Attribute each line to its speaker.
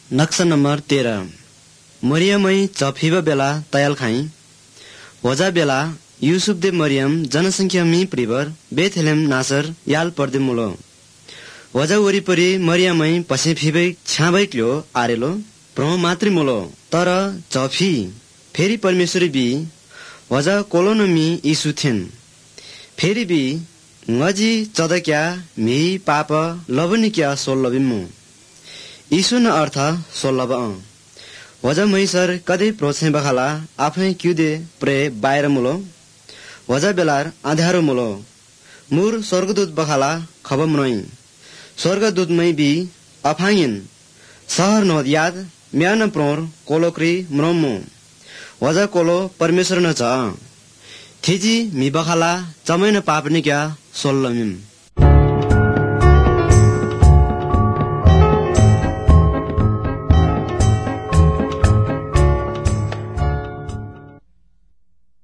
Speaker 1: नक्शा नंबर 13 मरियमई चफिबा बेला तयाल खाई वजा बेला यूसुफ दे मरियम जनसंख्या मी परिवार बेथलेम नासर याल पर्दे मुलो वजा वरिपरि मरियमई पछि फिबै छ्याबैक्लो आरेलो प्रम मात्री मुलो तर चफी फेरि परमेश्वरी बी वजा कोलोनमी यीशु थिन फेरि बी ngजी चदक्या मी पाप लवनिक्या सोल्लबिमु यीशु न अर्थ सोल्लब वजा मैसर कदै प्रोत्से बखाला आफै क्युदे प्रे बाहिर मुलो वजा बेलार आधारो मुलो मुर स्वर्गदूत बखाला खबम नई स्वर्गदूत मै बी अफाङ्गिन सहर नोद याद म्यान प्रोर कोलोक्री म्रमु वजा कोलो परमेश्वर न छ थिजी मी बखाला चमैन पापनिक्या सोल्लमिम